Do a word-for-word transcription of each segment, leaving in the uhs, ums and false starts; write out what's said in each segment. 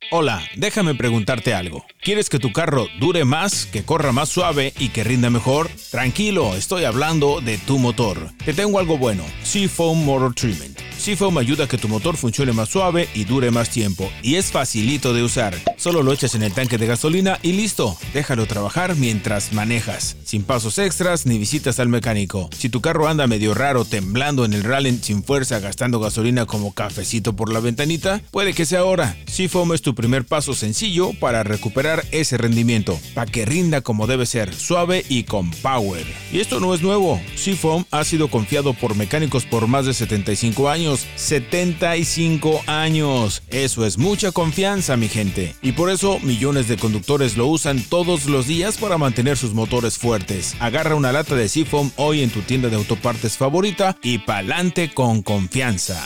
Hola, déjame preguntarte algo. ¿Quieres que tu carro dure más, que corra más suave y que rinda mejor? Tranquilo, estoy hablando de tu motor. Te tengo algo bueno, Seafoam Motor Treatment. Seafoam ayuda a que tu motor funcione más suave y dure más tiempo. Y es facilito de usar. Solo lo echas en el tanque de gasolina y listo. Déjalo trabajar mientras manejas. Sin pasos extras ni visitas al mecánico. Si tu carro anda medio raro, temblando en el rally sin fuerza, gastando gasolina como cafecito por la ventanita, puede que sea ahora. Seafoam es tu primer paso sencillo para recuperar ese rendimiento. Para que rinda como debe ser, suave y con power. Y esto no es nuevo. Seafoam ha sido confiado por mecánicos por más de setenta y cinco años. setenta y cinco años. Eso es mucha confianza, mi gente. Y por eso millones de conductores lo usan todos los días para mantener sus motores fuertes. Agarra una lata de Seafoam hoy en tu tienda de autopartes favorita y pa'lante con confianza.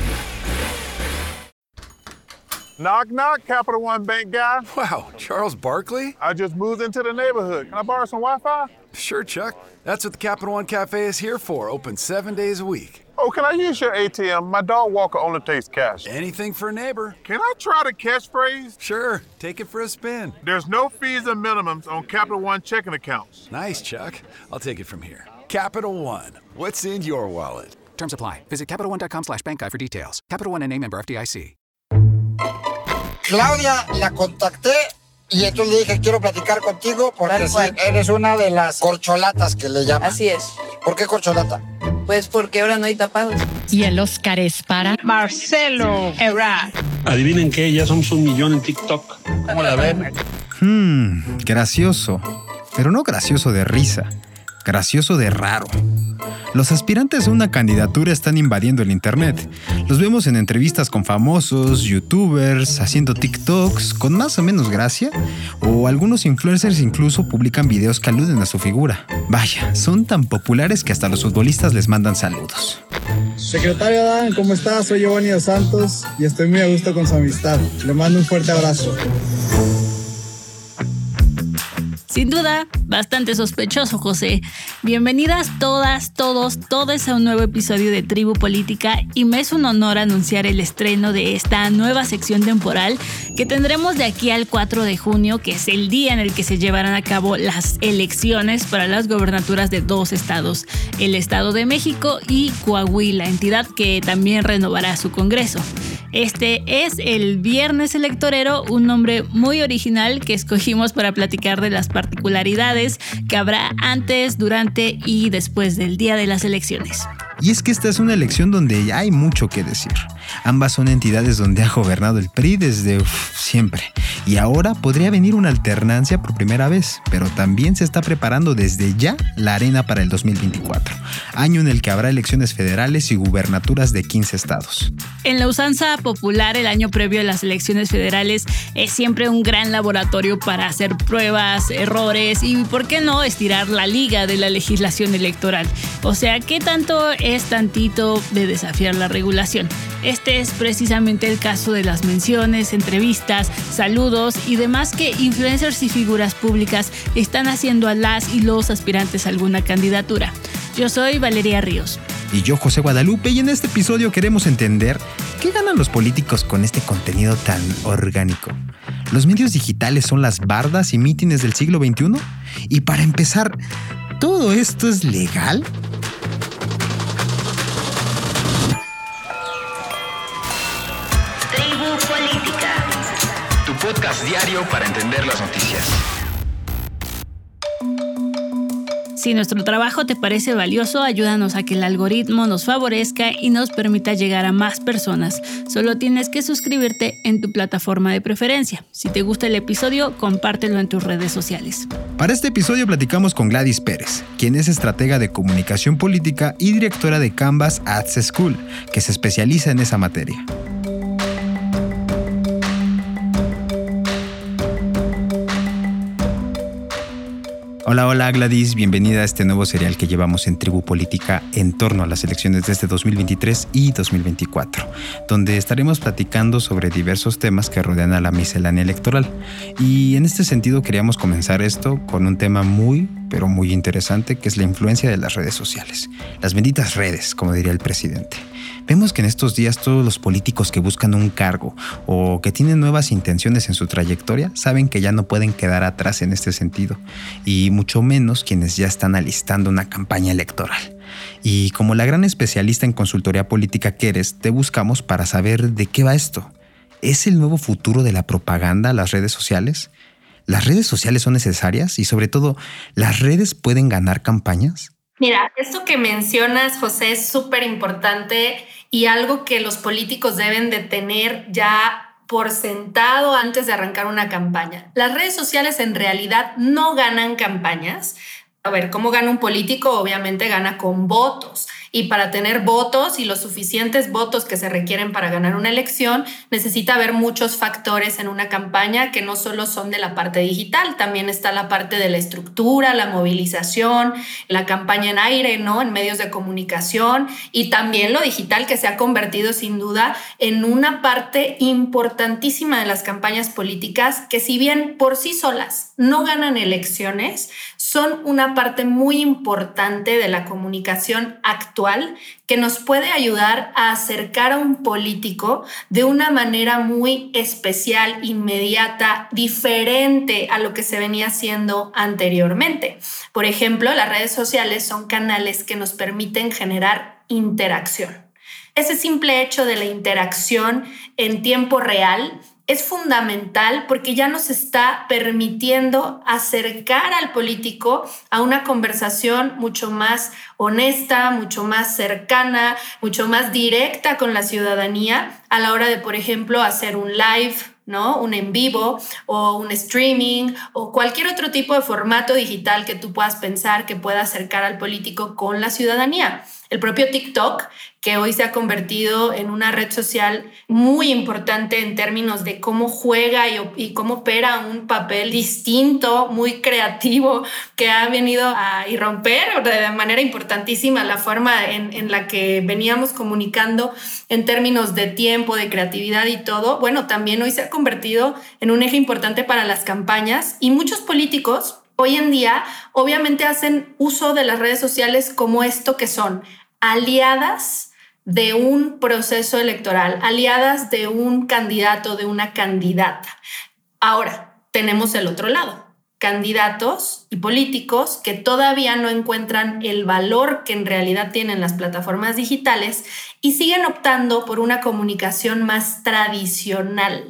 Knock, knock, Capital One Bank guy. Wow, Charles Barkley? I just moved into the neighborhood. Can I borrow some Wi-Fi? Sure, Chuck. That's what the Capital One Cafe is here for, open seven days a week. Oh, can I use your A T M? My dog walker only takes cash. Anything for a neighbor. Can I try the catchphrase? Sure, take it for a spin. There's no fees and minimums on Capital One checking accounts. Nice, Chuck. I'll take it from here. Capital One, what's in your wallet? Terms apply. Visit CapitalOne.com slash bank guide for details. Capital One N A member F D I C. Claudia, la contacté y entonces le dije, quiero platicar contigo porque sí, eres una de las corcholatas que le llaman. Así es. ¿Por qué corcholata? Pues porque ahora no hay tapados. Y el Oscar es para Marcelo Ebrard. Adivinen qué, ya somos un millón en TikTok. ¿Cómo la ven? Hmm, gracioso. Pero no gracioso de risa. Gracioso de raro. Los aspirantes a una candidatura están invadiendo el internet. Los vemos en entrevistas con famosos, youtubers, haciendo TikToks con más o menos gracia, o algunos influencers incluso publican videos que aluden a su figura. Vaya, son tan populares que hasta los futbolistas les mandan saludos. Secretario Dan, ¿cómo estás? Soy Giovanni Dos Santos y estoy muy a gusto con su amistad. Le mando un fuerte abrazo. Sin duda, bastante sospechoso, José. Bienvenidas todas, todos, todos a un nuevo episodio de Tribu Política y me es un honor anunciar el estreno de esta nueva sección temporal que tendremos de aquí al cuatro de junio, que es el día en el que se llevarán a cabo las elecciones para las gobernaturas de dos estados, el Estado de México y Coahuila, entidad que también renovará su Congreso. Este es el Viernes Electorero, un nombre muy original que escogimos para platicar de las particularidades que habrá antes, durante y después del día de las elecciones. Y es que esta es una elección donde ya hay mucho que decir. Ambas son entidades donde ha gobernado el P R I desde uf, siempre. Y ahora podría venir una alternancia por primera vez, pero también se está preparando desde ya la arena para el dos mil veinticuatro, año en el que habrá elecciones federales y gubernaturas de quince estados. En la usanza popular, el año previo a las elecciones federales es siempre un gran laboratorio para hacer pruebas, errores y, ¿por qué no?, estirar la liga de la legislación electoral. O sea, ¿qué tanto es tantito de desafiar la regulación? Este es precisamente el caso de las menciones, entrevistas, saludos y demás que influencers y figuras públicas están haciendo a las y los aspirantes a alguna candidatura. Yo soy Valeria Ríos. Y yo, José Guadalupe, y en este episodio queremos entender qué ganan los políticos con este contenido tan orgánico. ¿Los medios digitales son las bardas y mítines del siglo veintiuno? Y para empezar, ¿todo esto es legal? Tribu Política, tu podcast diario para entender las noticias. Si nuestro trabajo te parece valioso, ayúdanos a que el algoritmo nos favorezca y nos permita llegar a más personas. Solo tienes que suscribirte en tu plataforma de preferencia. Si te gusta el episodio, compártelo en tus redes sociales. Para este episodio platicamos con Gladys Pérez, quien es estratega de comunicación política y directora de Canvas Ads School, que se especializa en esa materia. Hola, hola Gladys, bienvenida a este nuevo serial que llevamos en Tribu Política en torno a las elecciones de este dos mil veintitrés y dos mil veinticuatro, donde estaremos platicando sobre diversos temas que rodean a la miscelánea electoral. Y en este sentido queríamos comenzar esto con un tema muy, pero muy interesante, que es la influencia de las redes sociales. Las benditas redes, como diría el presidente. Vemos que en estos días todos los políticos que buscan un cargo o que tienen nuevas intenciones en su trayectoria saben que ya no pueden quedar atrás en este sentido, y mucho menos quienes ya están alistando una campaña electoral. Y como la gran especialista en consultoría política que eres, te buscamos para saber de qué va esto. ¿Es el nuevo futuro de la propaganda las redes sociales? ¿Las redes sociales son necesarias? Y sobre todo, ¿las redes pueden ganar campañas? Mira, esto que mencionas, José, es súper importante y algo que los políticos deben de tener ya por sentado antes de arrancar una campaña. Las redes sociales en realidad no ganan campañas. A ver, ¿cómo gana un político? Obviamente gana con votos. Y para tener votos y los suficientes votos que se requieren para ganar una elección, necesita haber muchos factores en una campaña que no solo son de la parte digital, también está la parte de la estructura, la movilización, la campaña en aire, ¿no? En medios de comunicación, y también lo digital, que se ha convertido sin duda en una parte importantísima de las campañas políticas, que si bien por sí solas no ganan elecciones, son una parte muy importante de la comunicación actual que nos puede ayudar a acercar a un político de una manera muy especial, inmediata, diferente a lo que se venía haciendo anteriormente. Por ejemplo, las redes sociales son canales que nos permiten generar interacción. Ese simple hecho de la interacción en tiempo real es fundamental porque ya nos está permitiendo acercar al político a una conversación mucho más honesta, mucho más cercana, mucho más directa con la ciudadanía a la hora de, por ejemplo, hacer un live, ¿no? Un en vivo o un streaming o cualquier otro tipo de formato digital que tú puedas pensar que pueda acercar al político con la ciudadanía. El propio TikTok, que hoy se ha convertido en una red social muy importante en términos de cómo juega y, y cómo opera un papel distinto, muy creativo, que ha venido a irromper de manera importantísima la forma en, en la que veníamos comunicando en términos de tiempo, de creatividad y todo. Bueno, también hoy se ha convertido en un eje importante para las campañas, y muchos políticos hoy en día obviamente hacen uso de las redes sociales como esto que son aliadas de un proceso electoral, aliadas de un candidato, de una candidata. Ahora, tenemos el otro lado, candidatos y políticos que todavía no encuentran el valor que en realidad tienen las plataformas digitales y siguen optando por una comunicación más tradicional,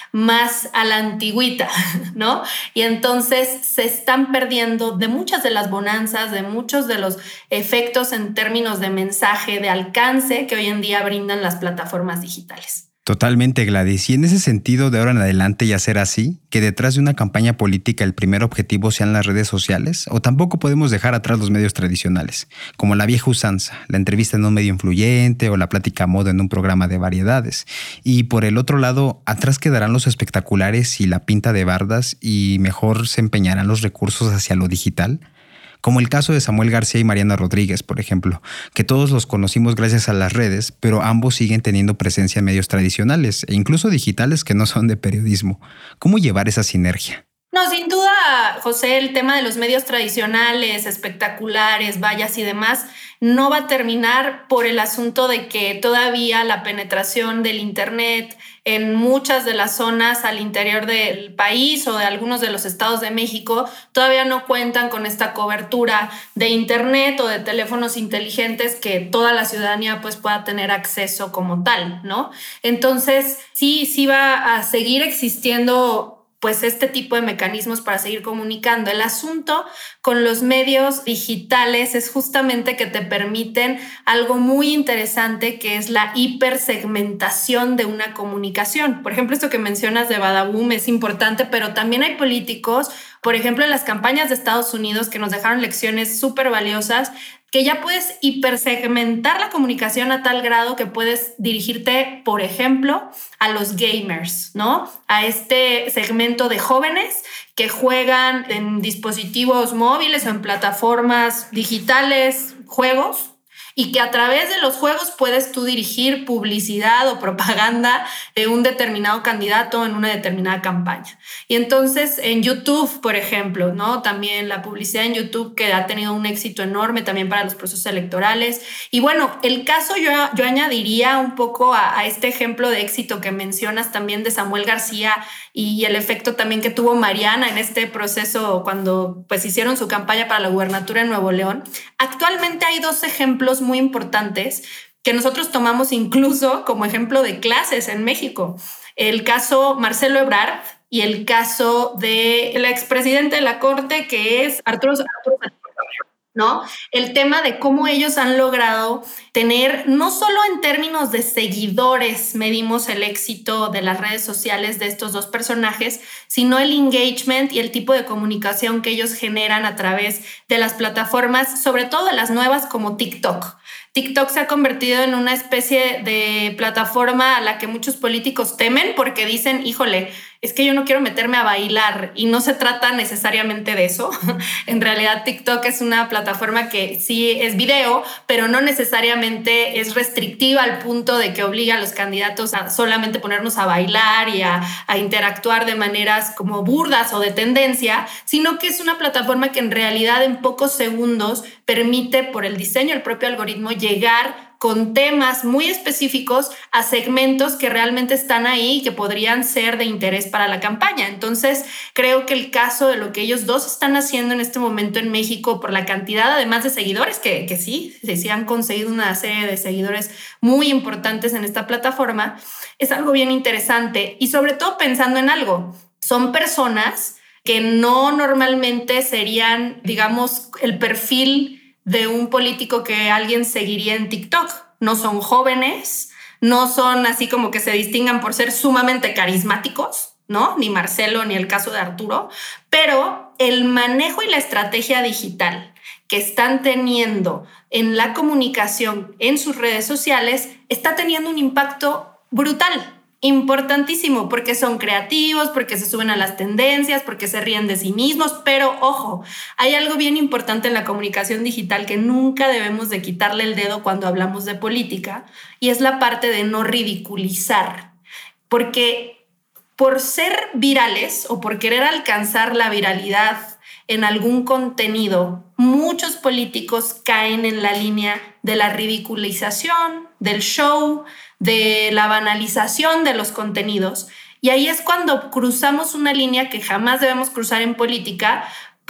más a la antigüita, ¿no? Y entonces se están perdiendo de muchas de las bonanzas, de muchos de los efectos en términos de mensaje, de alcance que hoy en día brindan las plataformas digitales. Totalmente, Gladys. Y en ese sentido, de ahora en adelante ya será así, que detrás de una campaña política el primer objetivo sean las redes sociales, o tampoco podemos dejar atrás los medios tradicionales, como la vieja usanza, la entrevista en un medio influyente o la plática a moda en un programa de variedades. Y por el otro lado, atrás quedarán los espectaculares y la pinta de bardas, y mejor se empeñarán los recursos hacia lo digital. Como el caso de Samuel García y Mariana Rodríguez, por ejemplo, que todos los conocimos gracias a las redes, pero ambos siguen teniendo presencia en medios tradicionales e incluso digitales que no son de periodismo. ¿Cómo llevar esa sinergia? No, sin duda, José, el tema de los medios tradicionales, espectaculares, vallas y demás, no va a terminar por el asunto de que todavía la penetración del Internet en muchas de las zonas al interior del país o de algunos de los estados de México todavía no cuentan con esta cobertura de Internet o de teléfonos inteligentes que toda la ciudadanía pues pueda tener acceso como tal, ¿no? Entonces, sí, sí va a seguir existiendo pues este tipo de mecanismos para seguir comunicando. El asunto con los medios digitales es justamente que te permiten algo muy interesante, que es la hipersegmentación de una comunicación. Por ejemplo, esto que mencionas de Badaboom es importante, pero también hay políticos, por ejemplo, en las campañas de Estados Unidos, que nos dejaron lecciones súper valiosas, que ya puedes hipersegmentar la comunicación a tal grado que puedes dirigirte, por ejemplo, a los gamers, ¿no? A este segmento de jóvenes que juegan en dispositivos móviles o en plataformas digitales, juegos, y que a través de los juegos puedes tú dirigir publicidad o propaganda de un determinado candidato en una determinada campaña. Y entonces en YouTube, por ejemplo, ¿no? También la publicidad en YouTube que ha tenido un éxito enorme también para los procesos electorales. Y bueno, el caso yo, yo añadiría un poco a, a este ejemplo de éxito que mencionas también de Samuel García y el efecto también que tuvo Mariana en este proceso cuando pues hicieron su campaña para la gubernatura en Nuevo León. Actualmente hay dos ejemplos muy importantes que nosotros tomamos incluso como ejemplo de clases en México. El caso Marcelo Ebrard y el caso del expresidente de la Corte, que es Arturo Arturo ¿no? El tema de cómo ellos han logrado tener, no solo en términos de seguidores medimos el éxito de las redes sociales de estos dos personajes, sino el engagement y el tipo de comunicación que ellos generan a través de las plataformas, sobre todo de las nuevas como TikTok. TikTok se ha convertido en una especie de plataforma a la que muchos políticos temen porque dicen, híjole, es que yo no quiero meterme a bailar, y no se trata necesariamente de eso. En realidad TikTok es una plataforma que sí es video, pero no necesariamente es restrictiva al punto de que obliga a los candidatos a solamente ponernos a bailar y a, a interactuar de maneras como burdas o de tendencia, sino que es una plataforma que en realidad en pocos segundos permite, por el diseño del propio algoritmo, llegar con temas muy específicos a segmentos que realmente están ahí y que podrían ser de interés para la campaña. Entonces, creo que el caso de lo que ellos dos están haciendo en este momento en México, por la cantidad además de seguidores, que, que sí, sí han conseguido una serie de seguidores muy importantes en esta plataforma, es algo bien interesante. Y sobre todo pensando en algo, son personas que no normalmente serían, digamos, el perfil de un político que alguien seguiría en TikTok. No son jóvenes, no son así como que se distingan por ser sumamente carismáticos, ¿no? Ni Marcelo ni el caso de Arturo, pero el manejo y la estrategia digital que están teniendo en la comunicación en sus redes sociales está teniendo un impacto brutal. Importantísimo, porque son creativos, porque se suben a las tendencias, porque se ríen de sí mismos, pero ojo, hay algo bien importante en la comunicación digital que nunca debemos de quitarle el dedo cuando hablamos de política, y es la parte de no ridiculizar, porque por ser virales o por querer alcanzar la viralidad en algún contenido, muchos políticos caen en la línea de la ridiculización, del show, de la banalización de los contenidos. Y ahí es cuando cruzamos una línea que jamás debemos cruzar en política,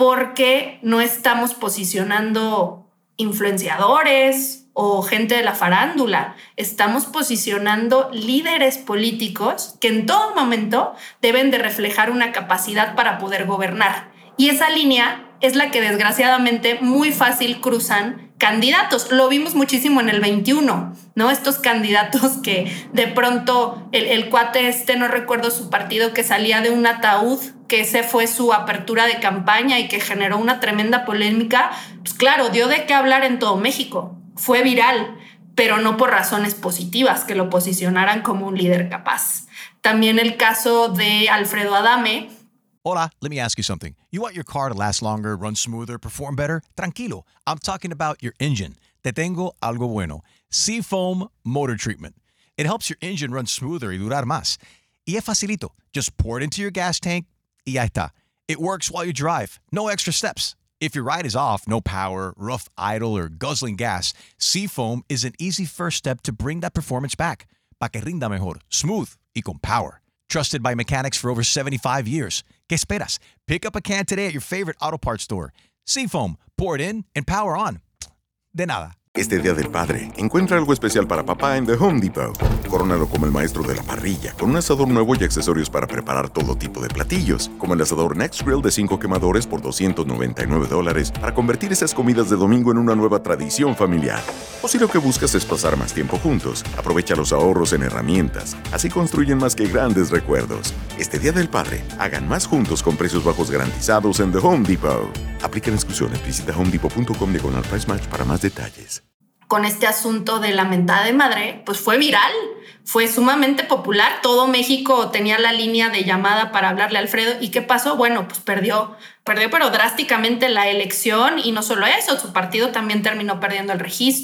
porque no estamos posicionando influenciadores o gente de la farándula. Estamos posicionando líderes políticos que en todo momento deben de reflejar una capacidad para poder gobernar. Y esa línea es la que desgraciadamente muy fácil cruzan candidatos. Lo vimos muchísimo en el veintiuno, ¿no? Estos candidatos que de pronto el, el cuate este, no recuerdo su partido, que salía de un ataúd, que ese fue su apertura de campaña y que generó una tremenda polémica. Pues claro, dio de qué hablar en todo México. Fue viral, pero no por razones positivas que lo posicionaran como un líder capaz. También el caso de Alfredo Adame. Hola, let me ask you something. You want your car to last longer, run smoother, perform better? Tranquilo. I'm talking about your engine. Te tengo algo bueno. Seafoam Motor Treatment. It helps your engine run smoother y durar más. Y es facilito. Just pour it into your gas tank y ya está. It works while you drive. No extra steps. If your ride is off, no power, rough idle, or guzzling gas, Seafoam is an easy first step to bring that performance back. Pa' que rinda mejor, smooth y con power. Trusted by mechanics for over seventy-five years. ¿Qué esperas? Pick up a can today at your favorite auto parts store. Seafoam, pour it in and power on. De nada. Este Día del Padre, encuentra algo especial para papá en The Home Depot. Corónalo como el maestro de la parrilla, con un asador nuevo y accesorios para preparar todo tipo de platillos, como el asador Next Grill de cinco quemadores por doscientos noventa y nueve dólares, para convertir esas comidas de domingo en una nueva tradición familiar. O si lo que buscas es pasar más tiempo juntos, aprovecha los ahorros en herramientas. Así construyen más que grandes recuerdos. Este Día del Padre, hagan más juntos con precios bajos garantizados en The Home Depot. Aplican exclusiones. Visita home depot punto com diagonal price match para más detalles. Con este asunto de la mentada de madre, pues fue viral, fue sumamente popular. Todo México tenía la línea de llamada para hablarle a Alfredo. ¿Y qué pasó? Bueno, pues perdió, perdió pero drásticamente la elección, y no solo eso, su partido también terminó perdiendo el registro.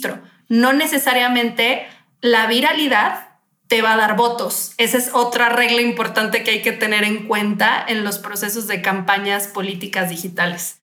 no necesariamente la viralidad te va a dar votos. Esa es otra regla importante que hay que tener en cuenta en los procesos de campañas políticas digitales.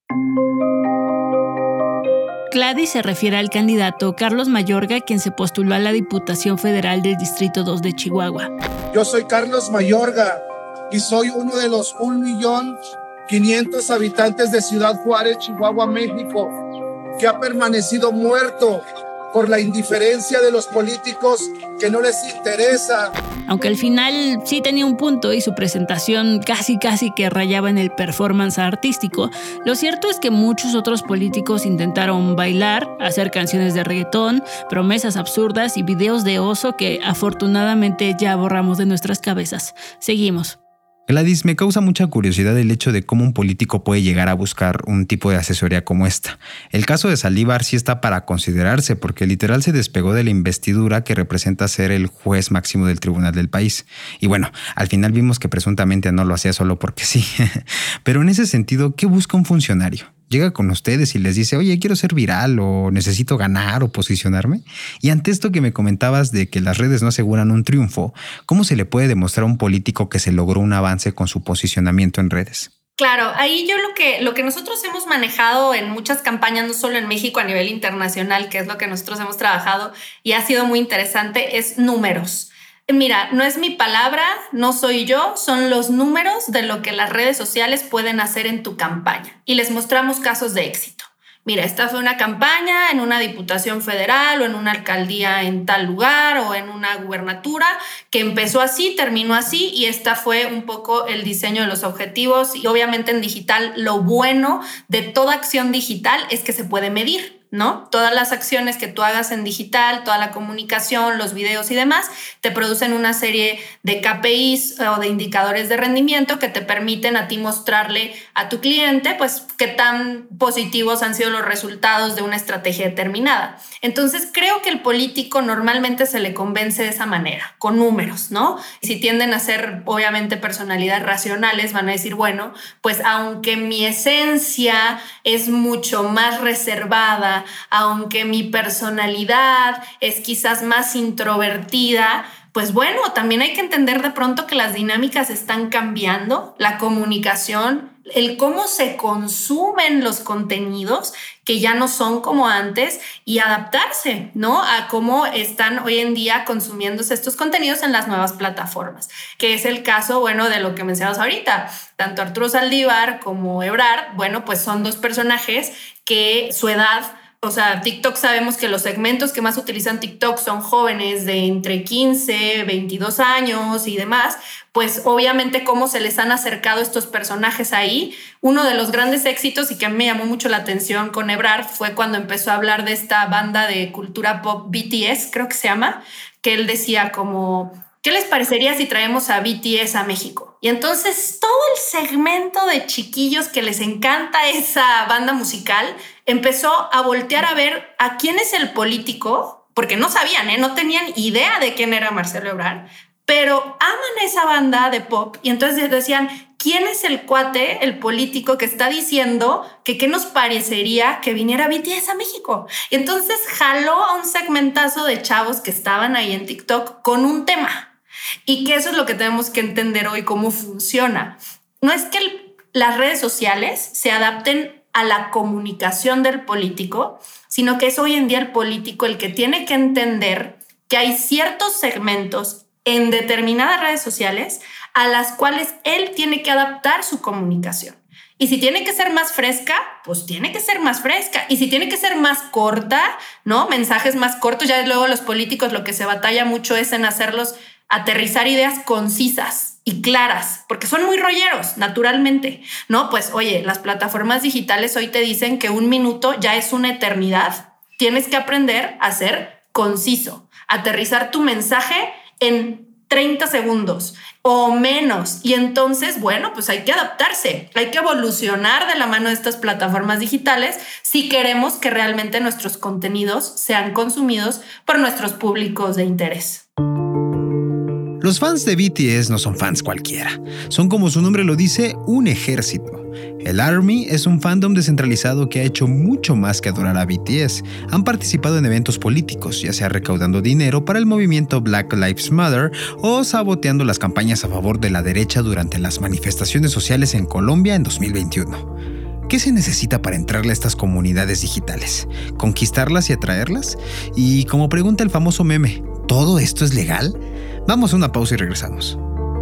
Gladys se refiere al candidato Carlos Mayorga, quien se postuló a la Diputación Federal del Distrito dos de Chihuahua. Yo soy Carlos Mayorga y soy uno de los un millón quinientos habitantes de Ciudad Juárez, Chihuahua, México, que ha permanecido muerto por la indiferencia de los políticos que no les interesa. Aunque al final sí tenía un punto y su presentación casi casi que rayaba en el performance artístico, lo cierto es que muchos otros políticos intentaron bailar, hacer canciones de reggaetón, promesas absurdas y videos de oso que afortunadamente ya borramos de nuestras cabezas. Seguimos. Gladys, me causa mucha curiosidad el hecho de cómo un político puede llegar a buscar un tipo de asesoría como esta. El caso de Saldívar sí está para considerarse porque literal se despegó de la investidura que representa ser el juez máximo del tribunal del país. Y bueno, al final vimos que presuntamente no lo hacía solo porque sí. Pero en ese sentido, ¿qué busca un funcionario? Llega con ustedes y les dice, oye, quiero ser viral o necesito ganar o posicionarme. Y ante esto que me comentabas de que las redes no aseguran un triunfo, ¿cómo se le puede demostrar a un político que se logró un avance con su posicionamiento en redes? Claro, ahí yo lo que, lo que nosotros hemos manejado en muchas campañas, no solo en México, a nivel internacional, que es lo que nosotros hemos trabajado y ha sido muy interesante, es números. Mira, no es mi palabra, no soy yo, son los números de lo que las redes sociales pueden hacer en tu campaña. Y les mostramos casos de éxito. Mira, esta fue una campaña en una diputación federal o en una alcaldía en tal lugar o en una gubernatura que empezó así, terminó así y esta fue un poco el diseño de los objetivos. Y obviamente en digital lo bueno de toda acción digital es que se puede medir, ¿no? Todas las acciones que tú hagas en digital, toda la comunicación, los videos y demás, te producen una serie de K P Is o de indicadores de rendimiento que te permiten a ti mostrarle a tu cliente, pues, qué tan positivos han sido los resultados de una estrategia determinada. Entonces, creo que el político normalmente se le convence de esa manera, con números, ¿no? Si tienden a ser, obviamente, personalidades racionales, van a decir, bueno, pues, aunque mi esencia es mucho más reservada, aunque mi personalidad es quizás más introvertida, pues bueno, también hay que entender de pronto que las dinámicas están cambiando, la comunicación, el cómo se consumen los contenidos que ya no son como antes y adaptarse, ¿no? A cómo están hoy en día consumiéndose estos contenidos en las nuevas plataformas, que es el caso, bueno, de lo que mencionamos ahorita. Tanto Arturo Saldívar como Ebrard, bueno, pues son dos personajes que su edad, o sea, TikTok, sabemos que los segmentos que más utilizan TikTok son jóvenes de entre quince, veintidós años y demás, pues obviamente cómo se les han acercado estos personajes ahí. Uno de los grandes éxitos y que a mí me llamó mucho la atención con Ebrard fue cuando empezó a hablar de esta banda de cultura pop B T S, creo que se llama, que él decía como, ¿qué les parecería si traemos a B T S a México? Y entonces todo el segmento de chiquillos que les encanta esa banda musical empezó a voltear a ver a quién es el político, porque no sabían, ¿eh? No tenían idea de quién era Marcelo Ebrard, pero aman esa banda de pop y entonces decían, ¿quién es el cuate, el político que está diciendo que qué nos parecería que viniera B T S a México? Y entonces jaló a un segmentazo de chavos que estaban ahí en TikTok con un tema. Y que eso es lo que tenemos que entender hoy, cómo funciona. No es que el, las redes sociales se adapten a la comunicación del político, sino que es hoy en día el político el que tiene que entender que hay ciertos segmentos en determinadas redes sociales a las cuales él tiene que adaptar su comunicación. Y si tiene que ser más fresca, pues tiene que ser más fresca. Y si tiene que ser más corta, ¿no? Mensajes más cortos. Ya luego los políticos lo que se batalla mucho es en hacerlos aterrizar ideas concisas y claras, porque son muy rolleros, naturalmente, ¿no? Pues, oye, las plataformas digitales hoy te dicen que un minuto ya es una eternidad. Tienes que aprender a ser conciso, aterrizar tu mensaje en treinta segundos o menos. Y entonces, bueno, pues hay que adaptarse, hay que evolucionar de la mano de estas plataformas digitales si queremos que realmente nuestros contenidos sean consumidos por nuestros públicos de interés. Los fans de B T S no son fans cualquiera. Son, como su nombre lo dice, un ejército. El ARMY es un fandom descentralizado que ha hecho mucho más que adorar a B T S. Han participado en eventos políticos, ya sea recaudando dinero para el movimiento Black Lives Matter o saboteando las campañas a favor de la derecha durante las manifestaciones sociales en Colombia en dos mil veintiuno. ¿Qué se necesita para entrarle a estas comunidades digitales? ¿Conquistarlas y atraerlas? Y como pregunta el famoso meme, ¿todo esto es legal? Vamos a una pausa y regresamos.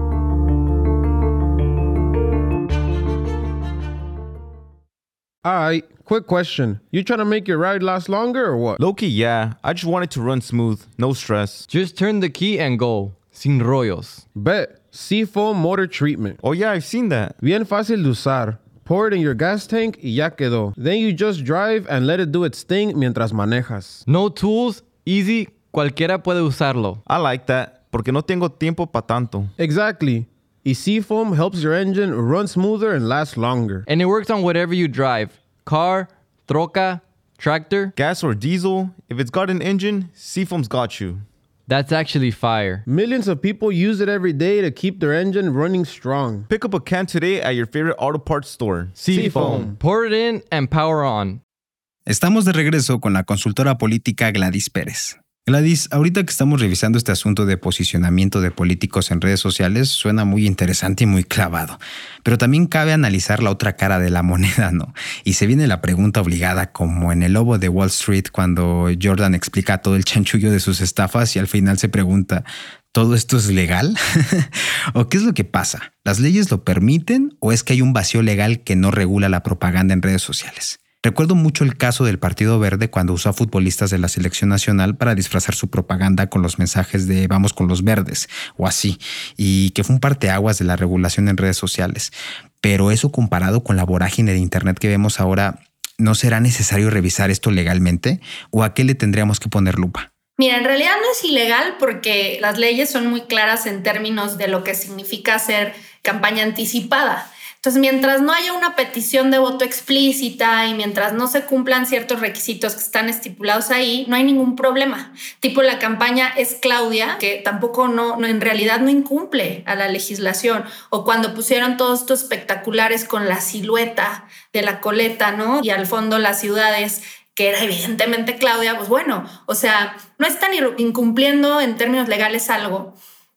Alright, quick question. You trying to make your ride last longer or what? Low-key, yeah. I just want it to run smooth, no stress. Just turn the key and go. Sin rollos. Bet. Seafoam Motor Treatment. Oh yeah, I've seen that. Bien fácil de usar. Pour it in your gas tank y ya quedó. Then you just drive and let it do its thing mientras manejas. No tools, easy, cualquiera puede usarlo. I like that, porque no tengo tiempo pa' tanto. Exactly. Y Seafoam helps your engine run smoother and last longer. And it works on whatever you drive. Car, troca, tractor. Gas or diesel, if it's got an engine, Seafoam's got you. That's actually fire. Millions of people use it every day to keep their engine running strong. Pick up a can today at your favorite auto parts store. Seafoam. Pour it in and power on. Estamos de regreso con la consultora política Gladys Pérez. Gladys, ahorita que estamos revisando este asunto de posicionamiento de políticos en redes sociales, suena muy interesante y muy clavado. Pero también cabe analizar la otra cara de la moneda, ¿no? Y se viene la pregunta obligada, como en El Lobo de Wall Street, cuando Jordan explica todo el chanchullo de sus estafas y al final se pregunta, ¿todo esto es legal? ¿O qué es lo que pasa? ¿Las leyes lo permiten o es que hay un vacío legal que no regula la propaganda en redes sociales? Recuerdo mucho el caso del Partido Verde cuando usó a futbolistas de la selección nacional para disfrazar su propaganda con los mensajes de vamos con los verdes o así, y que fue un parteaguas de la regulación en redes sociales. Pero eso comparado con la vorágine de internet que vemos ahora, ¿no será necesario revisar esto legalmente? ¿O a qué le tendríamos que poner lupa? Mira, en realidad no es ilegal porque las leyes son muy claras en términos de lo que significa hacer campaña anticipada. Entonces, mientras no haya una petición de voto explícita y mientras no se cumplan ciertos requisitos que están estipulados ahí, no hay ningún problema. Tipo la campaña Es Claudia, que tampoco no, no en realidad no incumple a la legislación. O cuando pusieron todos estos espectaculares con la silueta de la coleta, ¿no? Y al fondo las ciudades, que era evidentemente Claudia, pues bueno, o sea, no están incumpliendo en términos legales algo.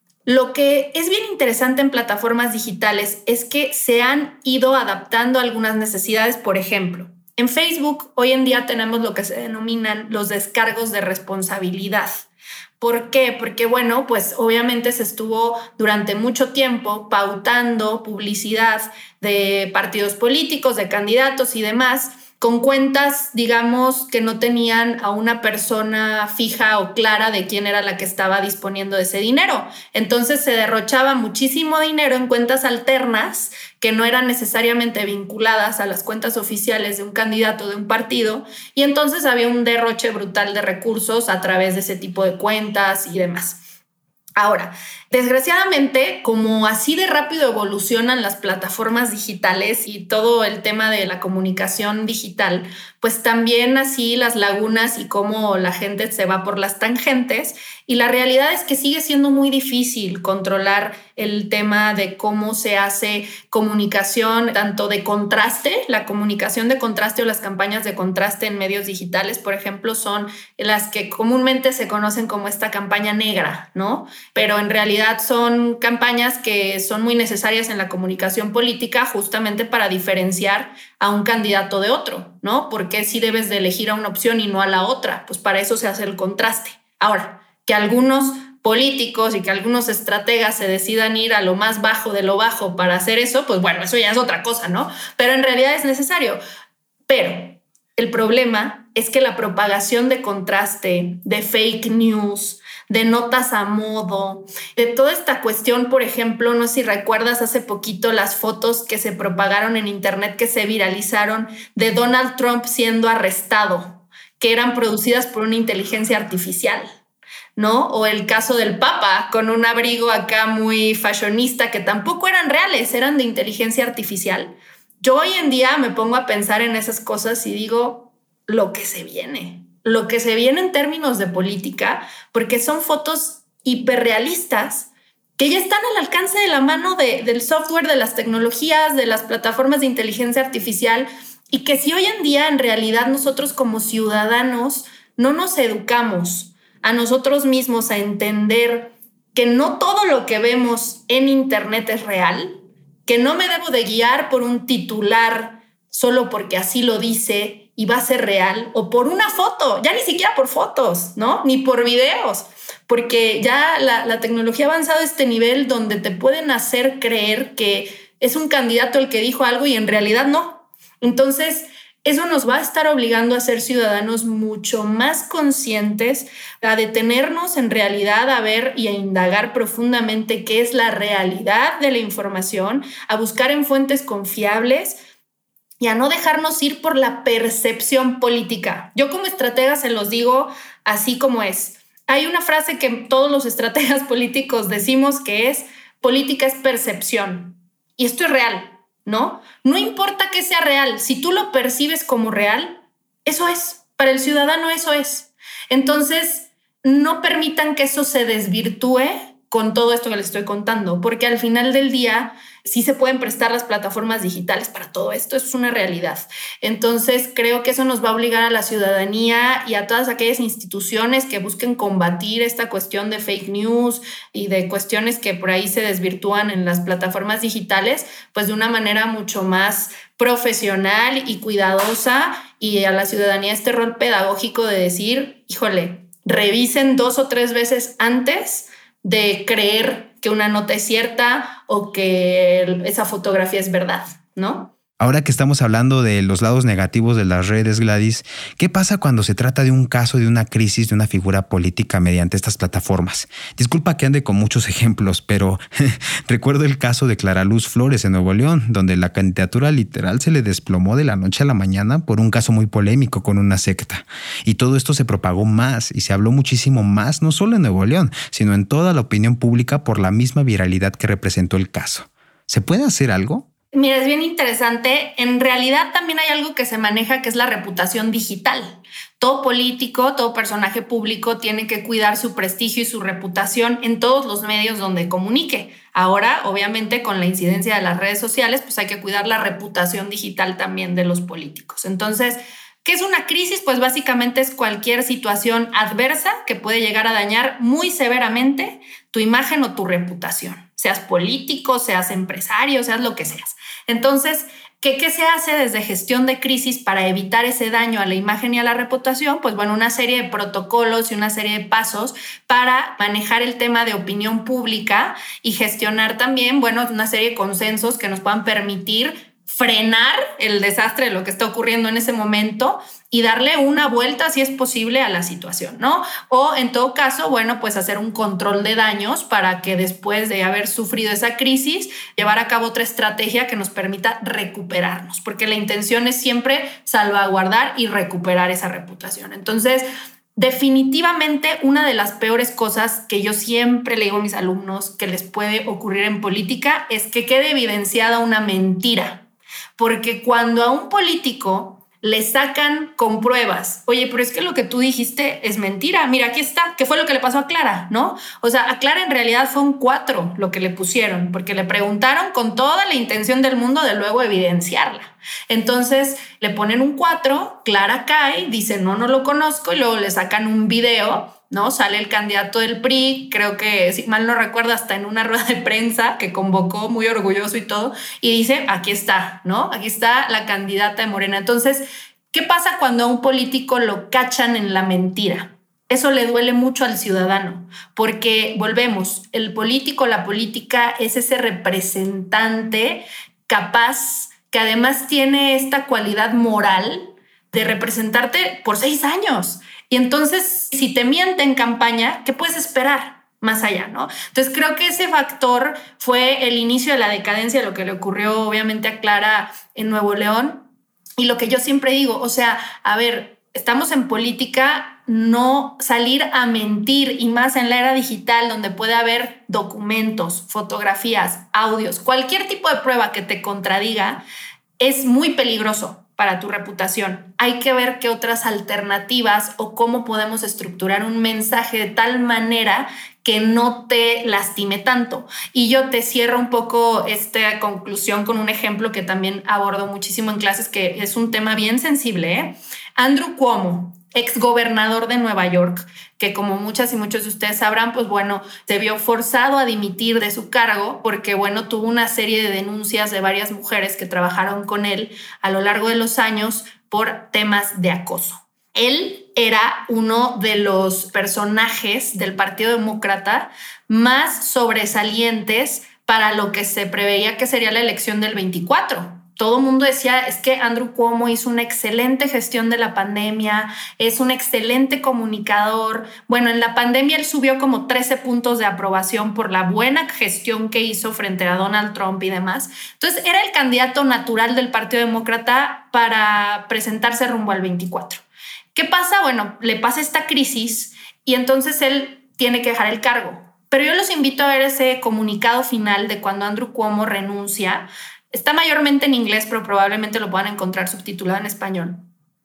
Lo que es bien interesante en plataformas digitales es que se han ido adaptando a algunas necesidades. Por ejemplo, en Facebook hoy en día tenemos lo que se denominan los descargos de responsabilidad. ¿Por qué? Porque, bueno, pues obviamente se estuvo durante mucho tiempo pautando publicidad de partidos políticos, de candidatos y demás, con cuentas, digamos, que no tenían a una persona fija o clara de quién era la que estaba disponiendo de ese dinero. Entonces se derrochaba muchísimo dinero en cuentas alternas que no eran necesariamente vinculadas a las cuentas oficiales de un candidato de un partido, y entonces había un derroche brutal de recursos a través de ese tipo de cuentas y demás. Ahora, desgraciadamente, como así de rápido evolucionan las plataformas digitales y todo el tema de la comunicación digital, pues también así las lagunas y cómo la gente se va por las tangentes. Y la realidad es que sigue siendo muy difícil controlar el tema de cómo se hace comunicación, tanto de contraste, la comunicación de contraste o las campañas de contraste en medios digitales, por ejemplo, son las que comúnmente se conocen como esta campaña negra, ¿no? Pero en realidad son campañas que son muy necesarias en la comunicación política justamente para diferenciar a un candidato de otro, ¿no? Porque si debes de elegir a una opción y no a la otra, pues para eso se hace el contraste. Ahora, que algunos políticos y que algunos estrategas se decidan ir a lo más bajo de lo bajo para hacer eso, pues bueno, eso ya es otra cosa, ¿no? Pero en realidad es necesario. Pero el problema es que la propagación de contraste, de fake news, de notas a modo, de toda esta cuestión, por ejemplo, no sé si recuerdas hace poquito las fotos que se propagaron en internet, que se viralizaron de Donald Trump siendo arrestado, que eran producidas por una inteligencia artificial, ¿no? O el caso del Papa con un abrigo acá muy fashionista que tampoco eran reales, eran de inteligencia artificial. Yo hoy en día me pongo a pensar en esas cosas y digo, lo que se viene, lo que se viene en términos de política, porque son fotos hiperrealistas que ya están al alcance de la mano de, del software, de las tecnologías, de las plataformas de inteligencia artificial, y que si hoy en día en realidad nosotros como ciudadanos no nos educamos a nosotros mismos a entender que no todo lo que vemos en Internet es real, que no me debo de guiar por un titular solo porque así lo dice y va a ser real, o por una foto, ya ni siquiera por fotos, ¿no? Ni por videos, porque ya la, la tecnología ha avanzado a este nivel donde te pueden hacer creer que es un candidato el que dijo algo y en realidad no. Entonces, eso nos va a estar obligando a ser ciudadanos mucho más conscientes, a detenernos en realidad, a ver y a indagar profundamente qué es la realidad de la información, a buscar en fuentes confiables y a no dejarnos ir por la percepción política. Yo como estratega se los digo así como es. Hay una frase que todos los estrategas políticos decimos que es: política es percepción. Y esto es real, ¿no? No importa que sea real, si tú lo percibes como real, eso es. Para el ciudadano eso es. Entonces, no permitan que eso se desvirtúe con todo esto que les estoy contando, porque al final del día sí se pueden prestar las plataformas digitales para todo esto, eso es una realidad. Entonces creo que eso nos va a obligar a la ciudadanía y a todas aquellas instituciones que busquen combatir esta cuestión de fake news y de cuestiones que por ahí se desvirtúan en las plataformas digitales, pues de una manera mucho más profesional y cuidadosa, y a la ciudadanía este rol pedagógico de decir, híjole, revisen dos o tres veces antes de creer que una nota es cierta o que esa fotografía es verdad, ¿no? Ahora que estamos hablando de los lados negativos de las redes, Gladys, ¿qué pasa cuando se trata de un caso de una crisis de una figura política mediante estas plataformas? Disculpa que ande con muchos ejemplos, pero recuerdo el caso de Clara Luz Flores en Nuevo León, donde la candidatura literal se le desplomó de la noche a la mañana por un caso muy polémico con una secta. Y todo esto se propagó más y se habló muchísimo más, no solo en Nuevo León, sino en toda la opinión pública por la misma viralidad que representó el caso. ¿Se puede hacer algo? Mira, es bien interesante. En realidad también hay algo que se maneja que es la reputación digital. Todo político, todo personaje público tiene que cuidar su prestigio y su reputación en todos los medios donde comunique. Ahora, obviamente, con la incidencia de las redes sociales, pues hay que cuidar la reputación digital también de los políticos. Entonces, ¿qué es una crisis? Pues básicamente es cualquier situación adversa que puede llegar a dañar muy severamente tu imagen o tu reputación. Seas político, seas empresario, seas lo que seas. Entonces, ¿qué, ¿qué se hace desde gestión de crisis para evitar ese daño a la imagen y a la reputación? Pues bueno, una serie de protocolos y una serie de pasos para manejar el tema de opinión pública y gestionar también, bueno, una serie de consensos que nos puedan permitir frenar el desastre de lo que está ocurriendo en ese momento y darle una vuelta, si es posible, a la situación, ¿no? O en todo caso, bueno, pues hacer un control de daños para que después de haber sufrido esa crisis, llevar a cabo otra estrategia que nos permita recuperarnos, porque la intención es siempre salvaguardar y recuperar esa reputación. Entonces, definitivamente una de las peores cosas que yo siempre le digo a mis alumnos que les puede ocurrir en política es que quede evidenciada una mentira. Porque cuando a un político le sacan con pruebas, oye, pero es que lo que tú dijiste es mentira, mira, aquí está, ¿qué fue lo que le pasó a Clara? ¿No? O sea, a Clara en realidad fue un cuatro lo que le pusieron, porque le preguntaron con toda la intención del mundo de luego evidenciarla. Entonces le ponen un cuatro, Clara cae, dice no, no lo conozco, y luego le sacan un video, ¿no? Sale el candidato del P R I, creo que, si mal no recuerdo, hasta en una rueda de prensa que convocó muy orgulloso y todo, y dice, aquí está, ¿no? Aquí está la candidata de Morena. Entonces, ¿qué pasa cuando a un político lo cachan en la mentira? Eso le duele mucho al ciudadano, porque volvemos, el político, la política es ese representante capaz que además tiene esta cualidad moral de representarte por seis años. Y entonces, si te miente en campaña, ¿qué puedes esperar más allá, no? Entonces, creo que ese factor fue el inicio de la decadencia de lo que le ocurrió, obviamente, a Clara en Nuevo León. Y lo que yo siempre digo, o sea, a ver, estamos en política, no salir a mentir, y más en la era digital, donde puede haber documentos, fotografías, audios, cualquier tipo de prueba que te contradiga, es muy peligroso. para tu reputación. Hay que ver qué otras alternativas o cómo podemos estructurar un mensaje de tal manera que no te lastime tanto. Y yo te cierro un poco esta conclusión con un ejemplo que también abordo muchísimo en clases, que es un tema bien sensible, ¿eh? Andrew Cuomo, exgobernador de Nueva York, que como muchas y muchos de ustedes sabrán, pues bueno, se vio forzado a dimitir de su cargo porque, bueno, tuvo una serie de denuncias de varias mujeres que trabajaron con él a lo largo de los años por temas de acoso. Él era uno de los personajes del Partido Demócrata más sobresalientes para lo que se preveía que sería la elección del veinticuatro. Todo el mundo decía, es que Andrew Cuomo hizo una excelente gestión de la pandemia, es un excelente comunicador. Bueno, en la pandemia él subió como trece puntos de aprobación por la buena gestión que hizo frente a Donald Trump y demás. Entonces era el candidato natural del Partido Demócrata para presentarse rumbo al veinticuatro. ¿Qué pasa? Bueno, le pasa esta crisis y entonces él tiene que dejar el cargo. Pero yo los invito a ver ese comunicado final de cuando Andrew Cuomo renuncia. Está mayormente en inglés, pero probablemente lo puedan encontrar subtitulado en español,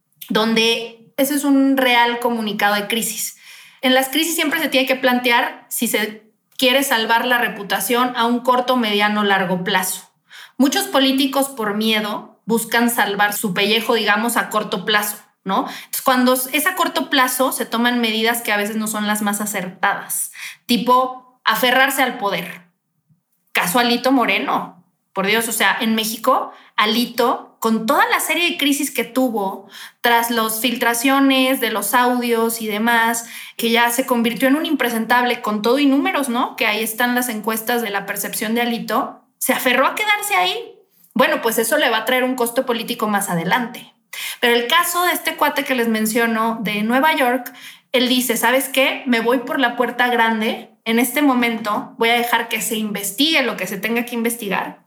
donde ese es un real comunicado de crisis. En las crisis siempre se tiene que plantear si se quiere salvar la reputación a un corto, mediano, largo plazo. Muchos políticos, por miedo, buscan salvar su pellejo, digamos, a corto plazo, ¿no? Entonces, cuando es a corto plazo, se toman medidas que a veces no son las más acertadas, tipo aferrarse al poder. Caso Alito Moreno. Por Dios, o sea, en México, Alito, con toda la serie de crisis que tuvo, tras las filtraciones de los audios y demás, que ya se convirtió en un impresentable con todo y números, ¿no? Que ahí están las encuestas de la percepción de Alito, se aferró a quedarse ahí. Bueno, pues eso le va a traer un costo político más adelante. Pero el caso de este cuate que les menciono de Nueva York, él dice, ¿sabes qué? Me voy por la puerta grande. En este momento voy a dejar que se investigue lo que se tenga que investigar.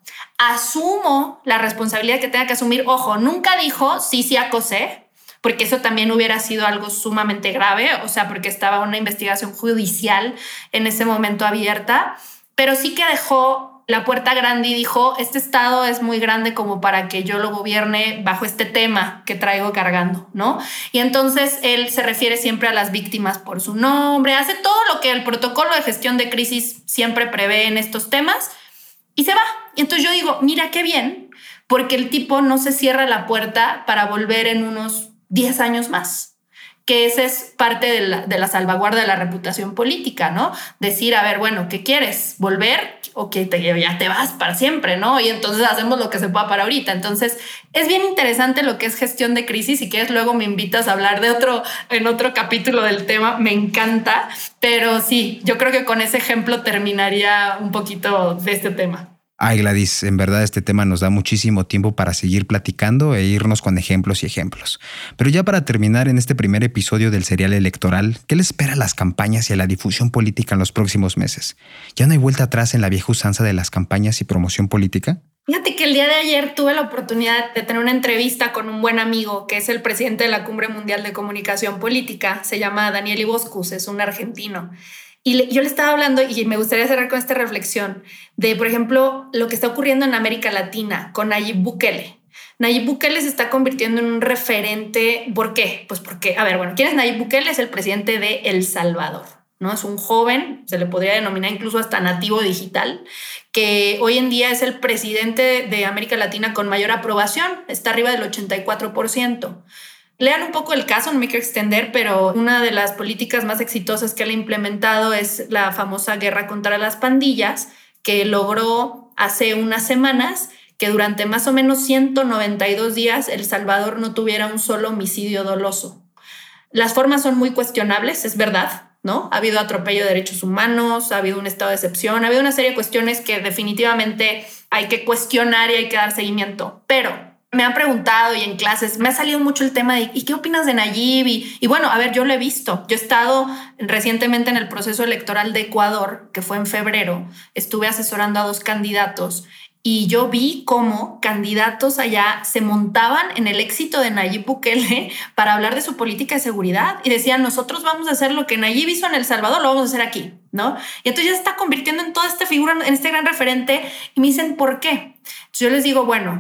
Asumo la responsabilidad que tenga que asumir. Ojo, nunca dijo sí, sí acosé, porque eso también hubiera sido algo sumamente grave, o sea, porque estaba una investigación judicial en ese momento abierta, pero sí que dejó la puerta grande y dijo, este estado es muy grande como para que yo lo gobierne bajo este tema que traigo cargando, ¿no? Y entonces él se refiere siempre a las víctimas por su nombre, hace todo lo que el protocolo de gestión de crisis siempre prevé en estos temas y se va. Y entonces yo digo, mira qué bien, porque el tipo no se cierra la puerta para volver en unos diez años más. Que esa es parte de la, de la salvaguarda de la reputación política, ¿no? Decir, a ver, bueno, ¿qué quieres? ¿Volver? O que te, ya te vas para siempre, ¿no? Y entonces hacemos lo que se pueda para ahorita. Entonces, es bien interesante lo que es gestión de crisis. Si quieres, luego me invitas a hablar de otro, en otro capítulo del tema. Me encanta. Pero sí, yo creo que con ese ejemplo terminaría un poquito de este tema. Ay, Gladys, en verdad este tema nos da muchísimo tiempo para seguir platicando e irnos con ejemplos y ejemplos. Pero ya para terminar en este primer episodio del serial electoral, ¿qué le espera a las campañas y a la difusión política en los próximos meses? ¿Ya no hay vuelta atrás en la vieja usanza de las campañas y promoción política? Fíjate que el día de ayer tuve la oportunidad de tener una entrevista con un buen amigo que es el presidente de la Cumbre Mundial de Comunicación Política. Se llama Daniel Iboscus, es un argentino. Y le, yo le estaba hablando y me gustaría cerrar con esta reflexión de, por ejemplo, lo que está ocurriendo en América Latina con Nayib Bukele. Nayib Bukele se está convirtiendo en un referente. ¿Por qué? Pues porque, a ver, bueno, ¿quién es Nayib Bukele? Es el presidente de El Salvador, ¿no? Es un joven, se le podría denominar incluso hasta nativo digital, que hoy en día es el presidente de América Latina con mayor aprobación, está arriba del ochenta y cuatro por ciento. Lean un poco el caso, no me quiero extender, pero una de las políticas más exitosas que él ha implementado es la famosa guerra contra las pandillas, que logró hace unas semanas que durante más o menos ciento noventa y dos días El Salvador no tuviera un solo homicidio doloso. Las formas son muy cuestionables, es verdad, ¿no? Ha habido atropello de derechos humanos, ha habido un estado de excepción, ha habido una serie de cuestiones que definitivamente hay que cuestionar y hay que dar seguimiento, pero me han preguntado y en clases me ha salido mucho el tema de ¿y qué opinas de Nayib? Y, y bueno, a ver, yo lo he visto. Yo he estado recientemente en el proceso electoral de Ecuador, que fue en febrero. Estuve asesorando a dos candidatos y yo vi cómo candidatos allá se montaban en el éxito de Nayib Bukele para hablar de su política de seguridad y decían, nosotros vamos a hacer lo que Nayib hizo en El Salvador, lo vamos a hacer aquí, ¿no? Y entonces ya se está convirtiendo en toda esta figura, en este gran referente y me dicen, ¿por qué? Entonces yo les digo, bueno,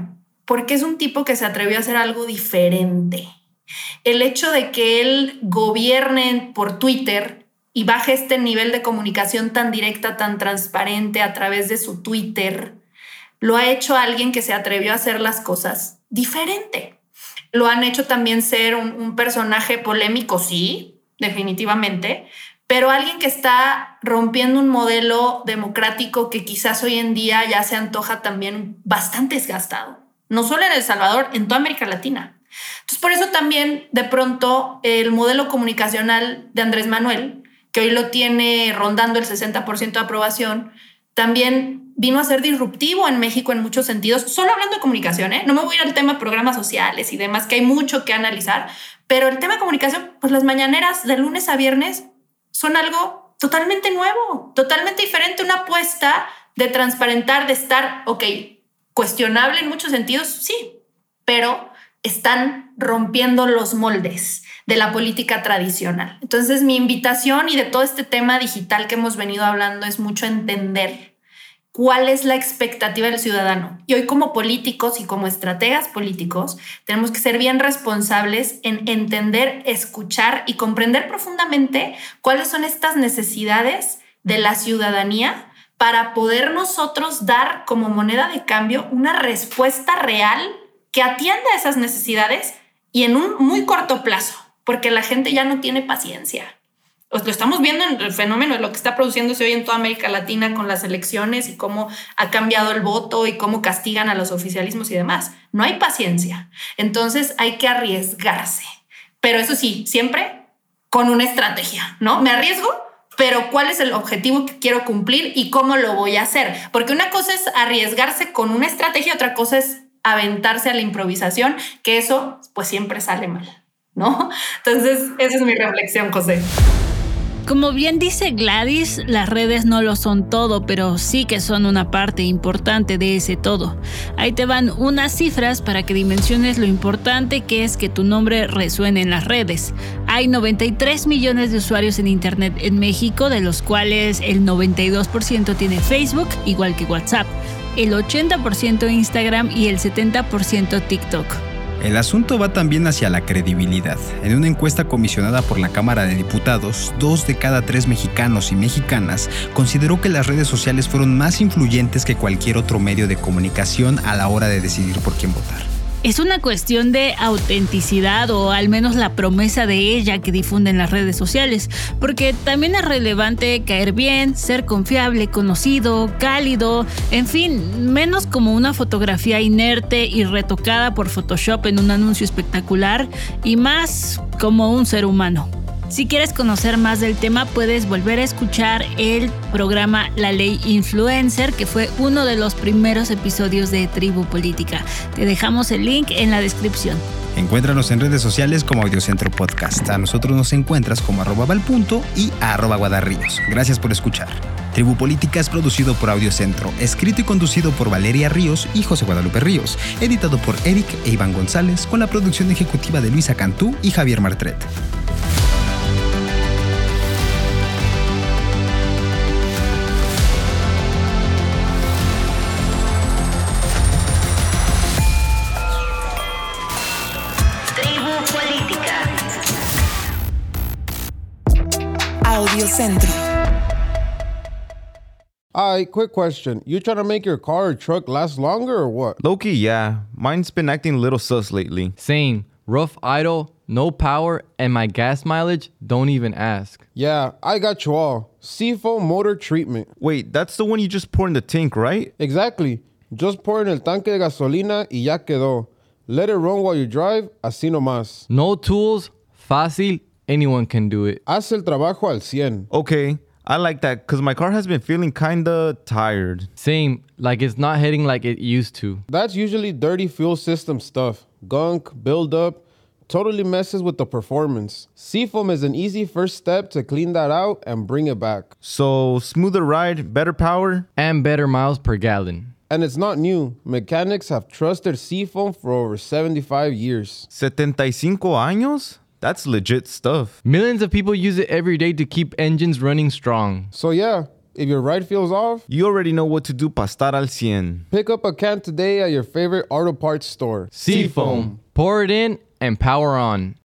porque es un tipo que se atrevió a hacer algo diferente. El hecho de que él gobierne por Twitter y baje este nivel de comunicación tan directa, tan transparente a través de su Twitter, lo ha hecho alguien que se atrevió a hacer las cosas diferente. Lo han hecho también ser un, un personaje polémico, sí, definitivamente, pero alguien que está rompiendo un modelo democrático que quizás hoy en día ya se antoja también bastante desgastado. No solo en El Salvador, en toda América Latina. Entonces, por eso también, de pronto, el modelo comunicacional de Andrés Manuel, que hoy lo tiene rondando el sesenta por ciento de aprobación, también vino a ser disruptivo en México en muchos sentidos. Solo hablando de comunicación, ¿eh? No me voy a ir al tema de programas sociales y demás, que hay mucho que analizar, pero el tema de comunicación, pues las mañaneras de lunes a viernes son algo totalmente nuevo, totalmente diferente, una apuesta de transparentar, de estar, ok, cuestionable en muchos sentidos, sí, pero están rompiendo los moldes de la política tradicional. Entonces, mi invitación y de todo este tema digital que hemos venido hablando es mucho entender cuál es la expectativa del ciudadano. Y hoy, como políticos y como estrategas políticos, tenemos que ser bien responsables en entender, escuchar y comprender profundamente cuáles son estas necesidades de la ciudadanía para poder nosotros dar como moneda de cambio una respuesta real que atienda a esas necesidades y en un muy corto plazo, porque la gente ya no tiene paciencia. Lo estamos viendo en el fenómeno de lo que está produciéndose hoy en toda América Latina con las elecciones y cómo ha cambiado el voto y cómo castigan a los oficialismos y demás. No hay paciencia. Entonces hay que arriesgarse. Pero eso sí, siempre con una estrategia, ¿no? Me arriesgo, pero ¿cuál es el objetivo que quiero cumplir y cómo lo voy a hacer? Porque una cosa es arriesgarse con una estrategia, otra cosa es aventarse a la improvisación, que eso pues siempre sale mal, ¿no? Entonces, esa es mi reflexión, José. Como bien dice Gladys, las redes no lo son todo, pero sí que son una parte importante de ese todo. Ahí te van unas cifras para que dimensiones lo importante que es que tu nombre resuene en las redes. Hay noventa y tres millones de usuarios en Internet en México, de los cuales el noventa y dos por ciento tiene Facebook, igual que WhatsApp, el ochenta por ciento Instagram y el setenta por ciento TikTok. El asunto va también hacia la credibilidad. En una encuesta comisionada por la Cámara de Diputados, dos de cada tres mexicanos y mexicanas consideró que las redes sociales fueron más influyentes que cualquier otro medio de comunicación a la hora de decidir por quién votar. Es una cuestión de autenticidad o al menos la promesa de ella que difunden las redes sociales, porque también es relevante caer bien, ser confiable, conocido, cálido, en fin, menos como una fotografía inerte y retocada por Photoshop en un anuncio espectacular y más como un ser humano. Si quieres conocer más del tema, puedes volver a escuchar el programa La Ley Influencer, que fue uno de los primeros episodios de Tribu Política. Te dejamos el link en la descripción. Encuéntranos en redes sociales como Audiocentro Podcast. A nosotros nos encuentras como arroba valpunto y arroba guadarríos. Gracias por escuchar. Tribu Política es producido por Audiocentro, escrito y conducido por Valeria Ríos y José Guadalupe Ríos, editado por Eric e Iván González, con la producción ejecutiva de Luisa Cantú y Javier Martret. Audiocentro. Alright, quick question. You trying to make your car or truck last longer or what? Low-key, yeah. Mine's been acting a little sus lately. Same. Rough idle, no power, and my gas mileage, don't even ask. Yeah, I got you all. Seafoam Motor Treatment. Wait, that's the one you just pour in the tank, right? Exactly. Just pour in el tanque de gasolina y ya quedó. Let it run while you drive, así nomás. No tools, fácil, anyone can do it. Haz el trabajo al cien. Okay, I like that because my car has been feeling kinda tired. Same, like it's not hitting like it used to. That's usually dirty fuel system stuff. Gunk, buildup, totally messes with the performance. Seafoam is an easy first step to clean that out and bring it back. So, smoother ride, better power, and better miles per gallon. And it's not new. Mechanics have trusted Seafoam for over seventy-five years. setenta y cinco años? That's legit stuff. Millions of people use it every day to keep engines running strong. So yeah, If your ride feels off, you already know what to do para estar al cien. Pick up a can today at your favorite auto parts store. Seafoam. Pour it in and power on.